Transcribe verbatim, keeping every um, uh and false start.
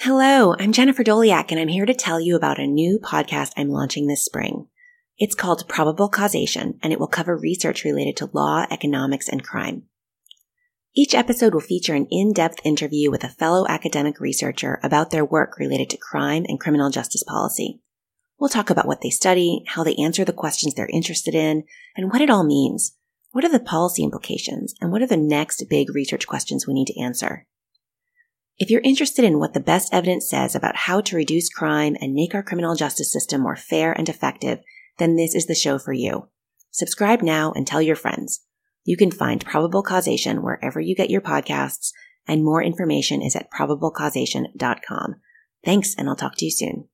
Hello, I'm Jennifer Doliak, and I'm here to tell you about a new podcast I'm launching this spring. It's called Probable Causation, and it will cover research related to law, economics, and crime. Each episode will feature an in-depth interview with a fellow academic researcher about their work related to crime and criminal justice policy. We'll talk about what they study, how they answer the questions they're interested in, and what it all means. What are the policy implications, and what are the next big research questions we need to answer? If you're interested in what the best evidence says about how to reduce crime and make our criminal justice system more fair and effective, then this is the show for you. Subscribe now and tell your friends. You can find Probable Causation wherever you get your podcasts, and more information is at probable causation dot com. Thanks, and I'll talk to you soon.